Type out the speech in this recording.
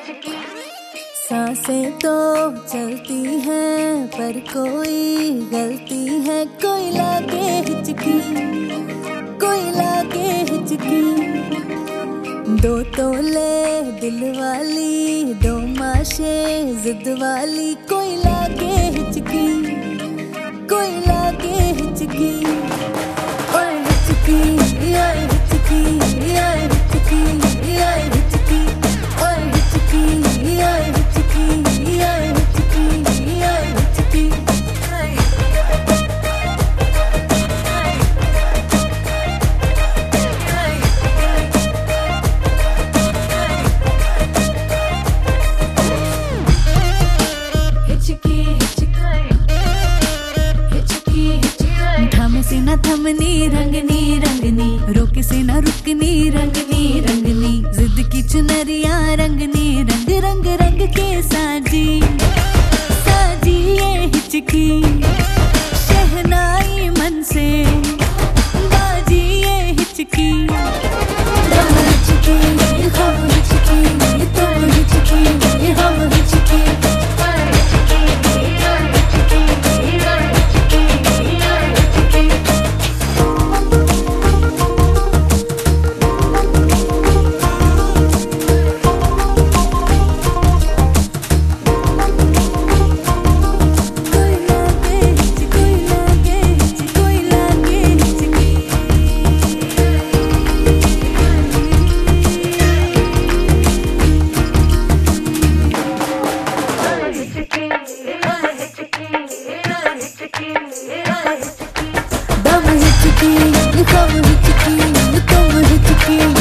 सांसें तो चलती हैं पर कोई गलती है, कोई लागे हिचकी, कोई लागे हिचकी। दो तोले दिल वाली, दो माशे जिद वाली, कोई लागे हिचकी, कोई लागे हिचकी। ओए हिचकी, ओए हिचकी, ओए हिचकी, ओए हिचकी, ओए हिचकी, ओए हिचकी, ओए हिचकी, ओए हिचकी। थम से न थमनी, रंगनी रंगनी, रोके से न रुकनी, रंगनी रंगनी। जिद की चुनरिया रंगनी, रंग रंग रंग के साजी, साजी ये हिचकी। शहनाई मन से बाजी ये हिचकी। हम हिचकी, हम हिचकी, तुम हिचकी, हम हिचकी। दम हिचकी, हम हिचकी, तुम हिचकी।